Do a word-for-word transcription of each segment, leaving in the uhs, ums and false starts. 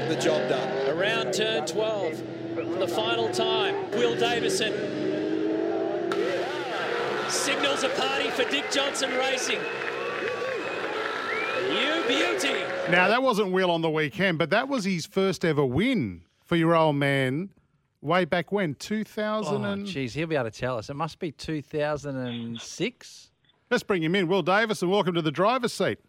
the job done. Around turn twelve, for the final time, Will Davison signals a party for Dick Johnson Racing. You beauty. Now, that wasn't Will on the weekend, but that was his first ever win for your old man way back when, two thousand Oh, and... geez, he'll be able to tell us. It must be two thousand six. Let's bring him in. Will Davison, welcome to the driver's seat.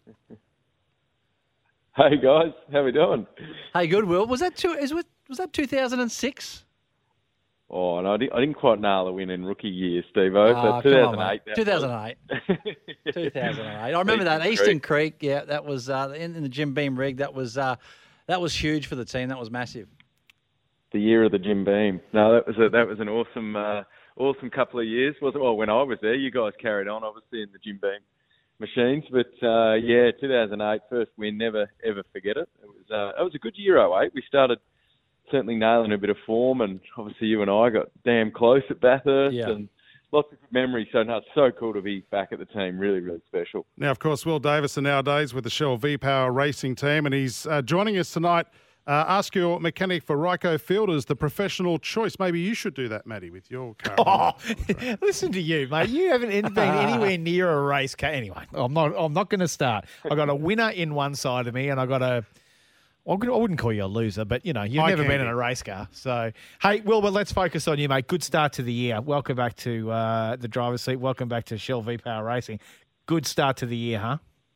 Hey guys, how we doing? Hey, good, Will. Was that two? Is was that two thousand six? Oh, no, I didn't, I didn't quite nail the win in rookie year, Steve-O, Oh, but come two on, thousand eight. mate. two thousand eight. two thousand eight. I remember that Eastern Creek. Yeah, that was uh, in, in the Jim Beam rig. That was uh, that was huge for the team. That was massive. The year of the Jim Beam. No, that was a, that was an awesome, uh, awesome couple of years. Was well, when I was there, you guys carried on, obviously, in the Jim Beam machines. But uh, yeah, two thousand eight, first win. Never ever forget it. It was uh, it was a good year. oh eight. We started certainly nailing a bit of form, and obviously you and I got damn close at Bathurst, Yeah. and lots of good memories. So no, it's so cool to be back at the team. Really, really special. Now, of course, Will Davison nowadays with the Shell V-Power Racing team, and he's uh, joining us tonight. Uh, ask your mechanic for Ryco Fielders, the professional choice. Maybe you should do that, Matty, with your car. Oh, listen to you, mate. You haven't been anywhere near a race car. Anyway, I'm not. I'm not going to start. I got a winner in one side of me, and I got a. I wouldn't call you a loser, but you know you've I never can been be. in a race car. So, hey, Will, but let's focus on you, mate. Good start to the year. Welcome back to uh, the driver's seat. Welcome back to Shell V-Power Racing. Good start to the year, huh?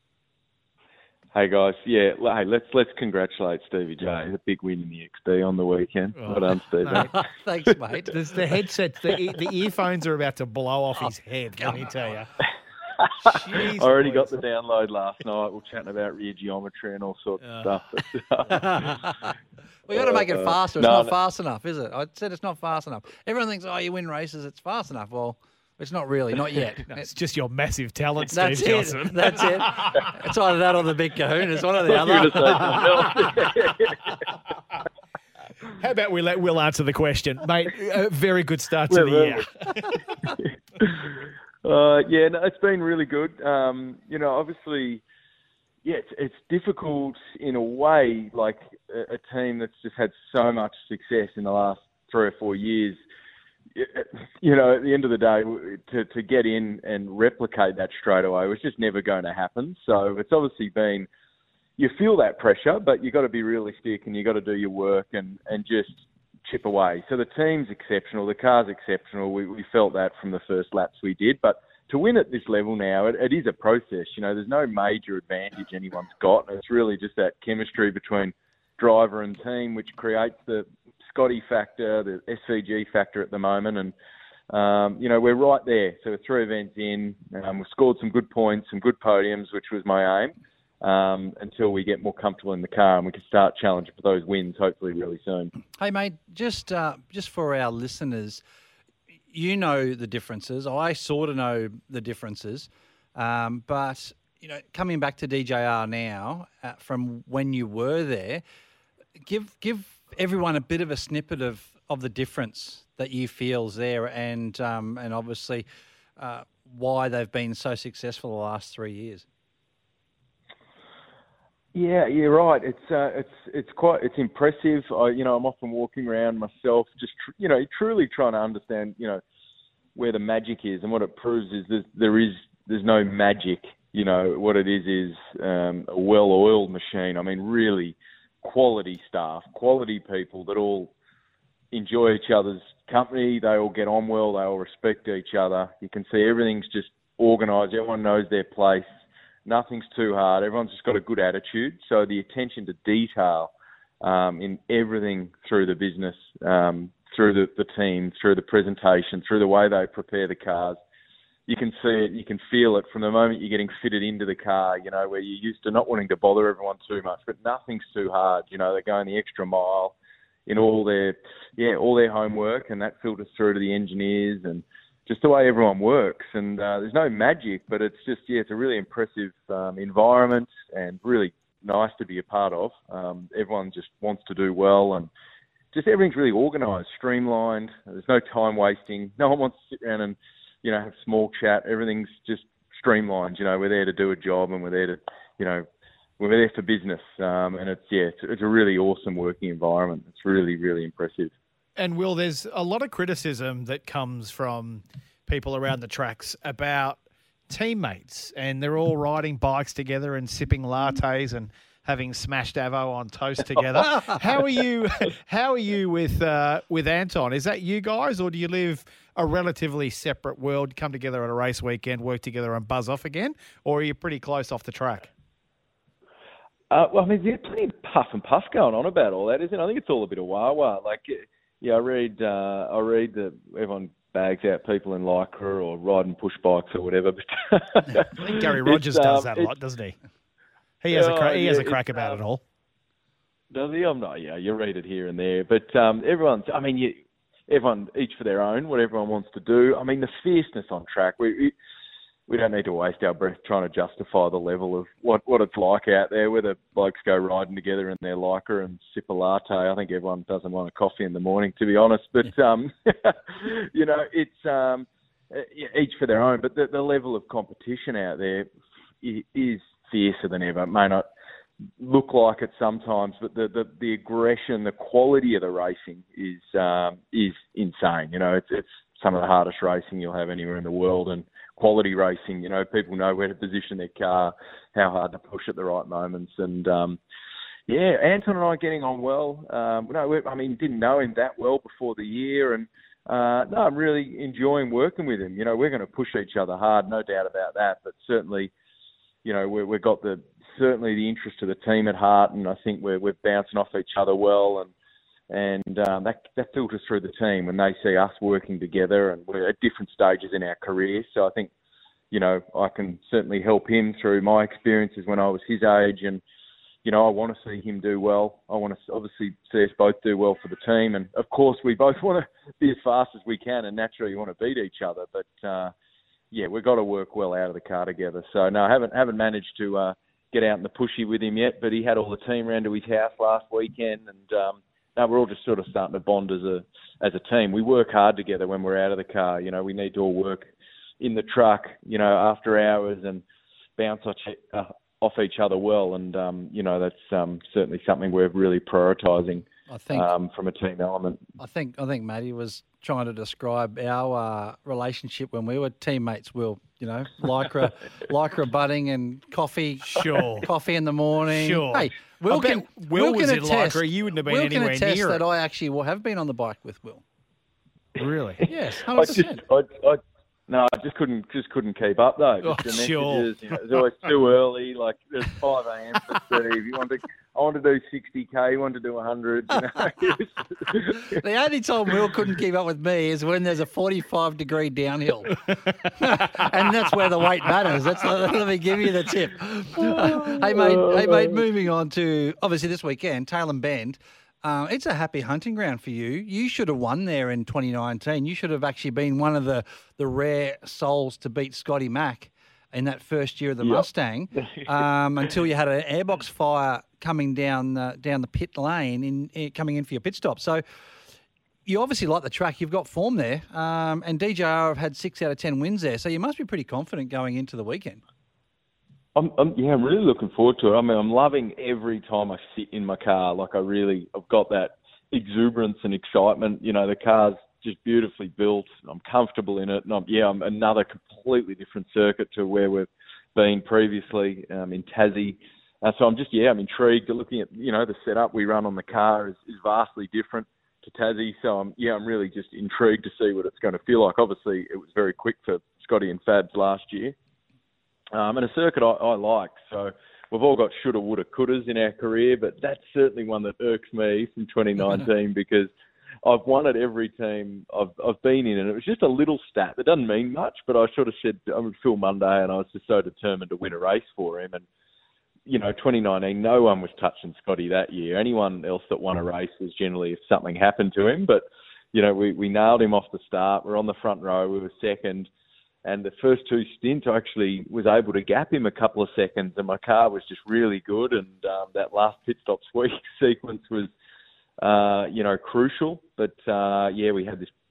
Hey guys, yeah, l- hey, let's let's congratulate Stevie J. A big win in the X B on the weekend. Well done, Stevie. Thanks, mate. There's the headset, the, e- the earphones are about to blow off his head. Let me tell you. I already got the download last night. We're chatting about rear geometry and all sorts of stuff. We got to make it Uh, faster. It's no, not no. fast enough, is it? I said it's not fast enough. Everyone thinks, oh, you win races, it's fast enough. Well, it's not really, not yet. No, it's just your massive talent, Steve That's Johnson. it. That's it. It's either that or the big Cahoon. It's one or the I was other. gonna say something else. How about we let Will answer the question, mate? A very good start to Yeah, the well, year. Uh, yeah, no, it's been really good. Um, you know, obviously, yeah, it's, it's difficult in a way, like a, a team that's just had so much success in the last three or four years. You know, at the end of the day, to, to get in and replicate that straight away was just never going to happen. So it's obviously been, you feel that pressure, but you got to be realistic and you got to do your work and, and just chip away. So the team's exceptional, the car's exceptional. We, we felt that from the first laps we did, but to win at this level now, it, it is a process. You know, there's no major advantage anyone's got. It's really just that chemistry between driver and team, which creates the Scotty factor, the S V G factor at the moment. And, um, you know, we're right there. So we're three events in. Um, we've scored some good points, some good podiums, which was my aim, um, until we get more comfortable in the car and we can start challenging for those wins, hopefully really soon. Hey, mate, just uh, just for our listeners, you know the differences. I sort of know the differences. Um, but, you know, coming back to D J R now, uh, from when you were there, give give everyone a bit of a snippet of, of the difference that you feel's there and, um, and obviously uh, why they've been so successful the last three years. Yeah, you're right. It's uh, it's it's quite it's impressive. I, you know, I'm often walking around myself, just tr- you know, truly trying to understand, you know, where the magic is, and what it proves is there's, there is there's no magic. You know, what it is is um, a well-oiled machine. I mean, really quality staff, quality people that all enjoy each other's company. They all get on well. They all respect each other. You can see everything's just organised. Everyone knows their place. Nothing's too hard. Everyone's just got a good attitude. So the attention to detail um, in everything through the business, um, through the, the team, through the presentation, through the way they prepare the cars, you can see it, you can feel it from the moment you're getting fitted into the car, you know, where you're used to not wanting to bother everyone too much, but nothing's too hard. You know, they're going the extra mile in all their, yeah, all their homework, and that filters through to the engineers and just the way everyone works. And uh, there's no magic, but it's just, yeah, it's a really impressive um, environment and really nice to be a part of. Um, everyone just wants to do well, and just everything's really organised, streamlined. There's no time wasting. No one wants to sit around and, you know, have small chat. Everything's just streamlined. You know, we're there to do a job, and we're there to, you know, we're there for business, um, and it's yeah, it's, it's a really awesome working environment. It's really, really impressive. And Will, there's a lot of criticism that comes from people around the tracks about teammates, and they're all riding bikes together and sipping lattes and having smashed avo on toast together. How are you? How are you with uh, with Anton? Is that you guys, or do you live a relatively separate world? Come together at a race weekend, work together, and buzz off again, or are you pretty close off the track? Uh, well, I mean, there's plenty of puff and puff going on about all that, isn't it? I think it's all a bit of wah-wah. Like, yeah, I read, uh, I read that everyone bags out people in Lycra or riding push bikes or whatever. But I think Gary Rogers does um, that a lot, doesn't he? He has, yeah, a, cra- he has yeah, a crack about um, it all. Does he? I'm not. Yeah, you read it here and there. But um, everyone's, I mean, you, everyone, each for their own, what everyone wants to do. I mean, the fierceness on track, we, we we don't need to waste our breath trying to justify the level of what, what it's like out there, whether blokes go riding together in their Lycra and sip a latte. I think everyone doesn't want a coffee in the morning, to be honest. But, um, you know, it's um, each for their own. But the, the level of competition out there is fiercer than ever. It may not look like it sometimes, but the, the, the aggression, the quality of the racing is um, is insane. You know, it's, it's some of the hardest racing you'll have anywhere in the world, and quality racing, you know, people know where to position their car, how hard to push at the right moments. And, um, yeah, Anton and I are getting on well. Um, no, we, I mean, didn't know him that well before the year. And, uh, no, I'm really enjoying working with him. You know, we're going to push each other hard, no doubt about that. But certainly, you know, we, we've got the certainly the interest of the team at heart. And I think we're, we're bouncing off each other well. And, And um, that, that filters through the team when they see us working together, and we're at different stages in our career. So I think, you know, I can certainly help him through my experiences when I was his age. And, you know, I want to see him do well. I want to obviously see us both do well for the team. And, of course, we both want to be as fast as we can, and naturally you want to beat each other. But, uh, yeah, we've got to work well out of the car together. So, no, I haven't, haven't managed to uh, get out in the pushy with him yet, but he had all the team round to his house last weekend, and um, no, we're all just sort of starting to bond as a as a team. We work hard together when we're out of the car. You know, we need to all work in the truck, you know, after hours, and bounce off each other well. And, um, you know, that's um, certainly something we're really prioritising I think, um, from a team element. I think, I think Matty was trying to describe our uh, relationship when we were teammates, Will. You know, Lycra, Lycra budding and coffee. Sure. Coffee in the morning. Sure. Hey, Will can, Will, Will was can in attest, Lycra. You wouldn't have been Will anywhere can attest near that it. I actually will have been on the bike with Will. Really? Yes, I one hundred just, percent. I, I, no, I just couldn't, just couldn't keep up though. Oh, the sure. messages, you know, it was always too early. Like it was five a.m. for Steve. You wanted, to, I wanted to do sixty k. You wanted to do one hundred. You know? The only time Will couldn't keep up with me is when there's a forty-five degree downhill, and that's where the weight matters. That's let me give you the tip. Uh, hey mate, hey mate. Moving on to obviously this weekend, Tailem Bend. Uh, it's a happy hunting ground for you. You should have won there in twenty nineteen. You should have actually been one of the, the rare souls to beat Scotty Mack in that first year of the Yep. Mustang, um, until you had an airbox fire coming down the, down the pit lane in, in coming in for your pit stop. So you obviously like the track. You've got form there, um, and D J R have had six out of ten wins there. So you must be pretty confident going into the weekend. I'm, I'm, yeah, I'm really looking forward to it. I mean, I'm loving every time I sit in my car. Like I really, I've got that exuberance and excitement. You know, the car's just beautifully built. I'm comfortable in it. And I'm, yeah, I'm another completely different circuit to where we've been previously um, in Tassie. Uh, so I'm just, yeah, I'm intrigued. Looking at, you know, the setup we run on the car is, is vastly different to Tassie. So I'm, yeah, I'm really just intrigued to see what it's going to feel like. Obviously, it was very quick for Scotty and Fabs last year. Um, and a circuit I, I like. So we've all got shoulda, woulda, couldas in our career, but that's certainly one that irks me from twenty nineteen because I've won at every team I've I've been in, and it was just a little stat that doesn't mean much, but I sort of said I'm with Phil Monday, and I was just so determined to win a race for him. And you know, twenty nineteen, no one was touching Scotty that year. Anyone else that won a race was generally if something happened to him, but you know, we we nailed him off the start. We're on the front row. We were second. And the first two stints, I actually was able to gap him a couple of seconds, and my car was just really good. And um, that last pit stop sweep sequence was, uh, you know, crucial. But uh, yeah, we had this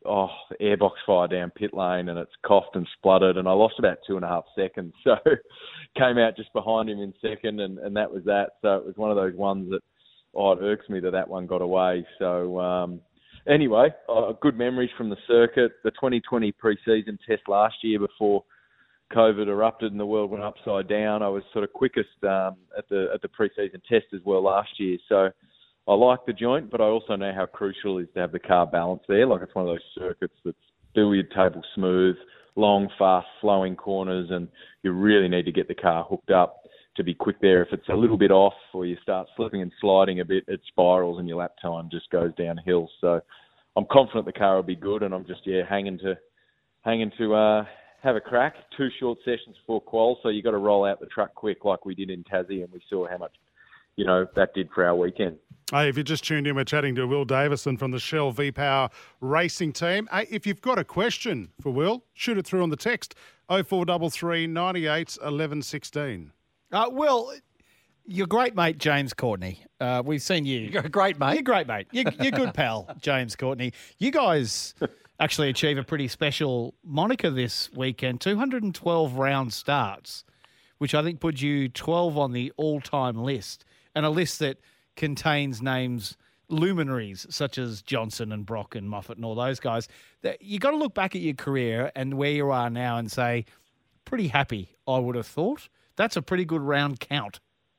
oh, the airbox fire down pit lane, and it's coughed and spluttered, and I lost about two and a half seconds. So came out just behind him in second, and, and that was that. So it was one of those ones that, oh, it irks me that that one got away. So um, anyway, uh, good memories from the circuit. The twenty twenty pre-season test last year before COVID erupted and the world went upside down, I was sort of quickest um, at the at the pre-season test as well last year. So I like the joint, but I also know how crucial it is to have the car balanced there. Like, it's one of those circuits that's billiard table smooth, long, fast, flowing corners, and you really need to get the car hooked up to be quick there. If it's a little bit off or you start slipping and sliding a bit, it spirals and your lap time just goes downhill. So I'm confident the car will be good, and I'm just, yeah, hanging to hanging to uh, have a crack. Two short sessions before qual, so you got to roll out the truck quick like we did in Tassie, and we saw how much, you know, that did for our weekend. Hey, if you just tuned in, we're chatting to Will Davison from the Shell V-Power Racing Team. Hey, if you've got a question for Will, shoot it through on the text oh four three three, nine eight, one one one six. Uh, Will, your great mate, James Courtney. Uh, we've seen you. You're a great mate. You're great, mate. You're, you're good pal, James Courtney. You guys actually achieve a pretty special moniker this weekend, two hundred twelve round starts, which I think puts you twelve on the all-time list, and a list that contains names, luminaries such as Johnson and Brock and Moffat and all those guys. That you got to look back at your career and where you are now and say, pretty happy, I would have thought. That's a pretty good round count.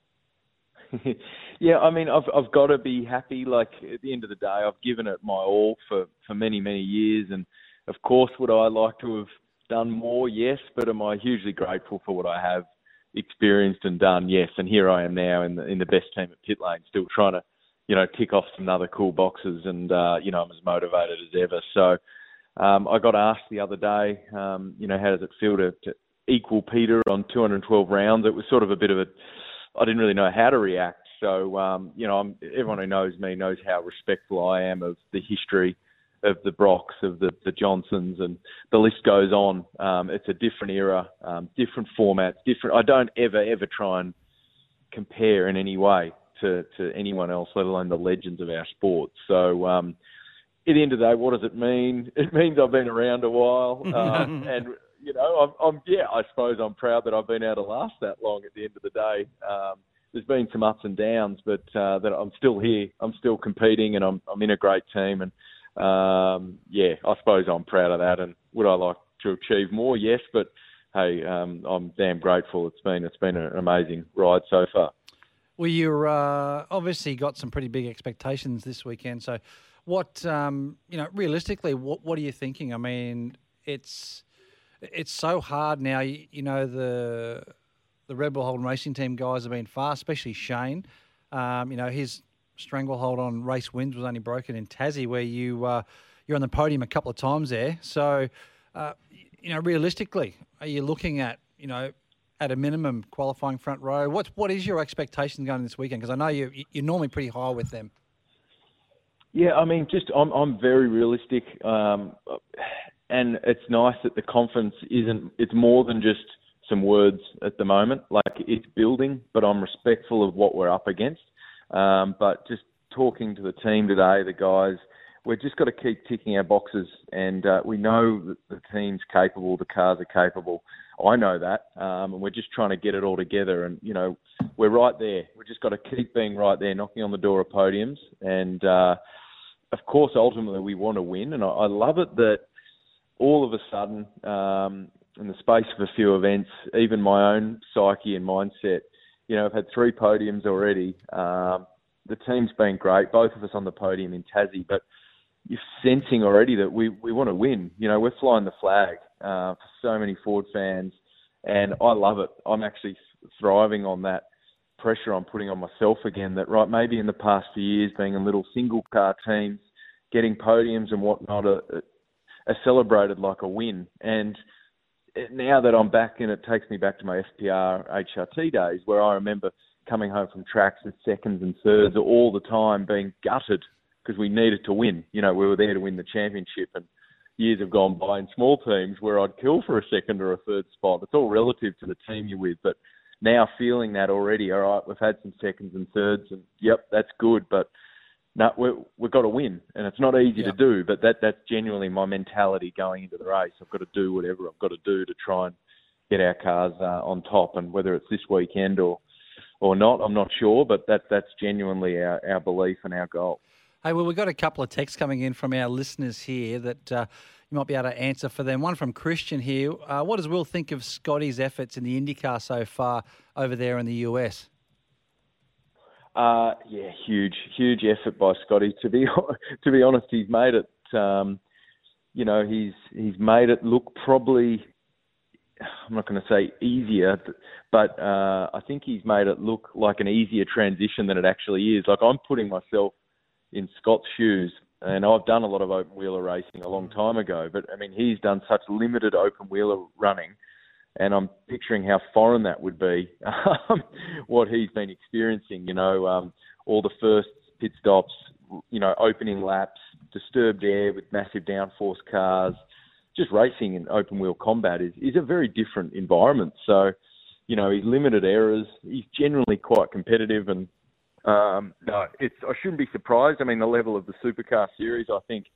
Yeah, I mean, I've I've got to be happy. Like, at the end of the day, I've given it my all for, for many, many years. And, of course, would I like to have done more? Yes. But am I hugely grateful for what I have experienced and done? Yes. And here I am now in the in the best team at pit lane, still trying to, you know, tick off some other cool boxes, and uh, you know, I'm as motivated as ever. So um, I got asked the other day, um, you know, how does it feel to, to equal Peter on two hundred twelve rounds? It was sort of a bit of a, I didn't really know how to react. So um, you know, I'm, everyone who knows me knows how respectful I am of the history of the Brocks, of the, the Johnsons, and the list goes on. Um, it's a different era, um, different formats, different. I don't ever, ever try and compare in any way to, to anyone else, let alone the legends of our sport. So um, at the end of the day, what does it mean? It means I've been around a while. Um, and, you know, I'm, I'm, yeah, I suppose I'm proud that I've been able to last that long at the end of the day. Um, there's been some ups and downs, but uh, that I'm still here. I'm still competing, and I'm, I'm in a great team. And, Um, yeah, I suppose I'm proud of that. And would I like to achieve more? Yes, but hey, um, I'm damn grateful. It's been it's been an amazing ride so far. Well, you're uh, obviously got some pretty big expectations this weekend. So, what um, you know, realistically, what what are you thinking? I mean, it's it's so hard now. You, you know, the the Red Bull Holden Racing Team guys have been fast, especially Shane. Um, you know, his stranglehold on race wins was only broken in Tassie, where you uh, you're on the podium a couple of times there. So, uh, you know, realistically, are you looking at, you know, at a minimum qualifying front row? What what is your expectation going this weekend? Because I know you you're normally pretty high with them. Yeah, I mean, just I'm I'm very realistic, um, and it's nice that the conference isn't. It's more than just some words at the moment. Like, it's building, but I'm respectful of what we're up against. Um, but just talking to the team today, the guys, we've just got to keep ticking our boxes, and uh, we know that the team's capable, the cars are capable. I know that, um, and we're just trying to get it all together. And, you know, we're right there. We've just got to keep being right there, knocking on the door of podiums. And, uh, of course, ultimately we want to win. And I, I love it that all of a sudden, um, in the space of a few events, even my own psyche and mindset, you know, I've had three podiums already. Um, the team's been great, both of us on the podium in Tassie, but you're sensing already that we, we want to win. You know, we're flying the flag uh, for so many Ford fans, and I love it. I'm actually thriving on that pressure I'm putting on myself again, that, right, maybe in the past few years, being in little single-car teams, getting podiums and whatnot are, are celebrated like a win. And now that I'm back, and it takes me back to my F P R H R T days, where I remember coming home from tracks with seconds and thirds all the time, being gutted because we needed to win. You know, we were there to win the championship, and years have gone by in small teams where I'd kill for a second or a third spot. It's all relative to the team you're with, but now feeling that already, all right, we've had some seconds and thirds, and yep, that's good, but no, we, we've got to win, and it's not easy Yeah. to do, but that that's genuinely my mentality going into the race. I've got to do whatever I've got to do to try and get our cars uh, on top, and whether it's this weekend or or not, I'm not sure, but that that's genuinely our, our belief and our goal. Hey, well, we've got a couple of texts coming in from our listeners here that uh, you might be able to answer for them. One from Christian here. Uh, what does Will think of Scotty's efforts in the IndyCar so far over there in the U S? Uh, yeah, huge, huge effort by Scotty. To be to be honest, he's made it. Um, you know, he's he's made it look probably. I'm not going to say easier, but uh, I think he's made it look like an easier transition than it actually is. Like, I'm putting myself in Scott's shoes, and I've done a lot of open wheeler racing a long time ago. But I mean, he's done such limited open wheeler running. And I'm picturing how foreign that would be, um, what he's been experiencing, you know, um, all the first pit stops, you know, opening laps, disturbed air with massive downforce cars. Just racing in open wheel combat is, is a very different environment. So, you know, he's limited errors. He's generally quite competitive, and um, no, it's I shouldn't be surprised. I mean, the level of the supercar series, I think,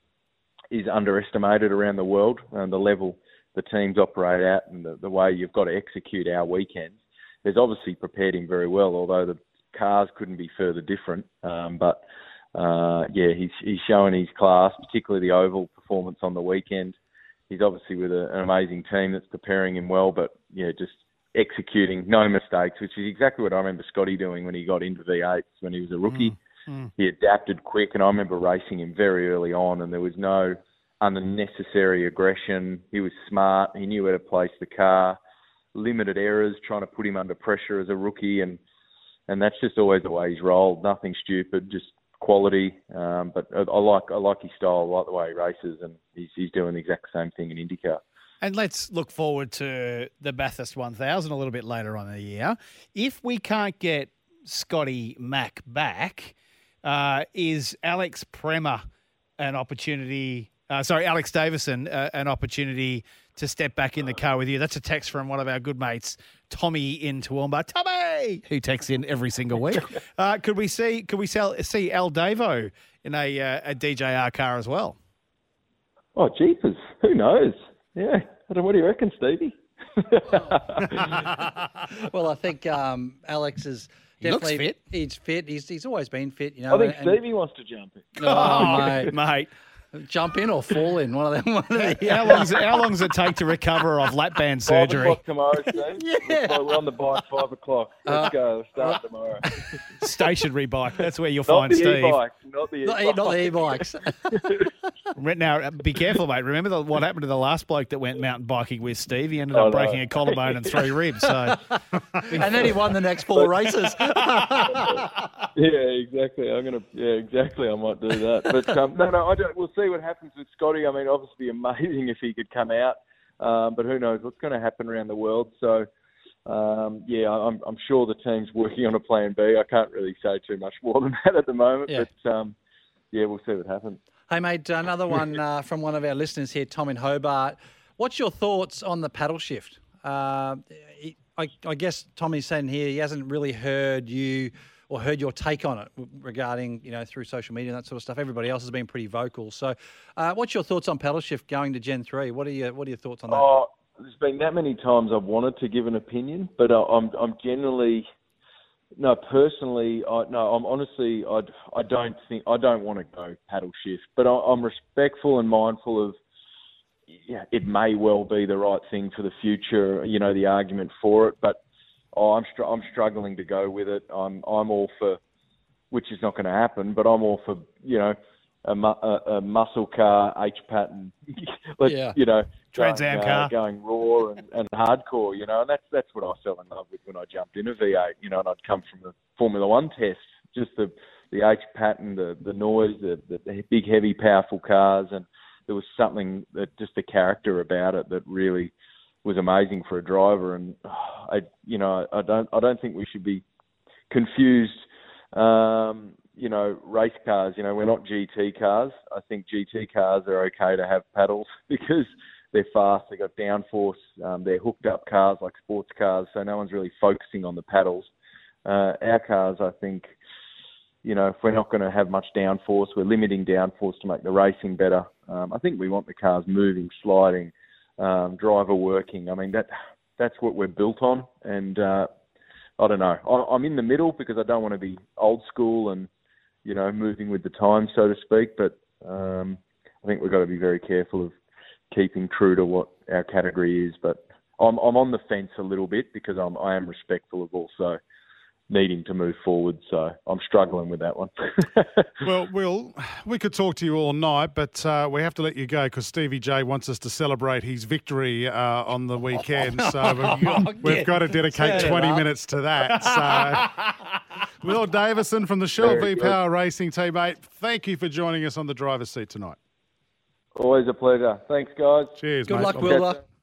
is underestimated around the world, and the level the teams operate at, and the, the way you've got to execute our weekends. There's obviously prepared him very well, although the cars couldn't be further different. Um, but uh, yeah, he's he's showing his class, particularly the oval performance on the weekend. He's obviously with a, an amazing team that's preparing him well, but yeah, just executing, no mistakes, which is exactly what I remember Scotty doing when he got into V eights when he was a rookie. Mm, mm. He adapted quick, and I remember racing him very early on, and there was no unnecessary aggression. He was smart. He knew where to place the car. Limited errors, trying to put him under pressure as a rookie, and and that's just always the way he's rolled. Nothing stupid, just quality. Um, but I, I like I like his style. I like the way he races, and he's he's doing the exact same thing in IndyCar. And let's look forward to the Bathurst one thousand a little bit later on in the year. If we can't get Scotty Mack back, uh, is Alex Prema an opportunity? Uh, sorry, Alex Davison, uh, an opportunity to step back in the car with you. That's a text from one of our good mates, Tommy in Toowoomba. Tommy, who texts in every single week. Uh, could we see? Could we sell, see Al Davo in a uh, a D J R car as well? Oh, jeepers! Who knows? Yeah, I don't. What do you reckon, Stevie? Well, I think um, Alex is He looks definitely fit. He's fit. He's he's always been fit. You know. I think and- Stevie wants to jump in. Oh, mate. mate. Jump in or fall in, one of them. One of the, How long does it, how long does it take to recover off lap band Five surgery? o'clock tomorrow, Steve. Yeah. We're on the bike five o'clock. Let's Uh, go. We'll start tomorrow. Stationary bike. That's where you'll Not find the Steve. e-bike. Not the Not, e-bike. not the e-bikes. Right now, uh, be careful, mate. Remember the, what happened to the last bloke that went mountain biking with Steve? He ended Oh, up no. breaking a collarbone and three ribs. So And then he won the next four races. Yeah, exactly. I'm gonna. Yeah, exactly. I might do that. But um, no, no. I don't, we'll see what happens with Scotty. I mean, obviously, amazing if he could come out. Um, but who knows what's going to happen around the world? So, um, yeah, I'm, I'm sure the team's working on a plan B. I can't really say too much more than that at the moment. Yeah. But um, yeah, we'll see what happens. Hey, mate, another one uh, from one of our listeners here, Tom in Hobart. What's your thoughts on the paddle shift? Uh, he- I, I guess Tommy's saying here he hasn't really heard you or heard your take on it regarding, you know, through social media and that sort of stuff. Everybody else has been pretty vocal. So uh, what's your thoughts on paddle shift going to Gen three? What are your, what are your thoughts on that? Oh, there's been that many times I've wanted to give an opinion, but I, I'm I'm generally no personally. I, no, I'm honestly I I don't think I don't want to go paddle shift, but I, I'm respectful and mindful of. Yeah, it may well be the right thing for the future. You know, the argument for it, but oh, I'm str- I'm struggling to go with it. I'm I'm all for, which is not going to happen, but I'm all for you know a, mu- a, a muscle car H pattern. Let's, Yeah. you know. Trans Going, Am uh, car. going raw and, and hardcore, you know, and that's that's what I fell in love with when I jumped in a V eight, you know, and I'd come from the Formula One test, just the the H pattern, the the noise, the, the, the big, heavy, powerful cars, and there was something that just the character about it that really was amazing for a driver. And oh, I, you know, I don't I don't think we should be confused. Um, you know, race cars. You know, we're not G T cars. I think G T cars are okay to have paddles because they're fast, they've got downforce, um, they're hooked up cars like sports cars, so no one's really focusing on the paddles. Uh, our cars, I think, you know, if we're not going to have much downforce, we're limiting downforce to make the racing better. Um, I think we want the cars moving, sliding, um, driver working. I mean, that that's what we're built on. And uh, I don't know. I, I'm in the middle because I don't want to be old school and, you know, moving with the times, so to speak. But um, I think we've got to be very careful of keeping true to what our category is. But I'm, I'm on the fence a little bit because I'm, I am respectful of also needing to move forward. So I'm struggling with that one. Well, Will, we could talk to you all night, but uh, we have to let you go because Stevie J wants us to celebrate his victory uh, on the weekend. So we've, we've got to dedicate twenty minutes to that. So Will Davison from the Shell V-Power Racing team, mate, thank you for joining us on the driver's seat tonight. Always a pleasure. Thanks, guys. Cheers, Good mate. luck, Will.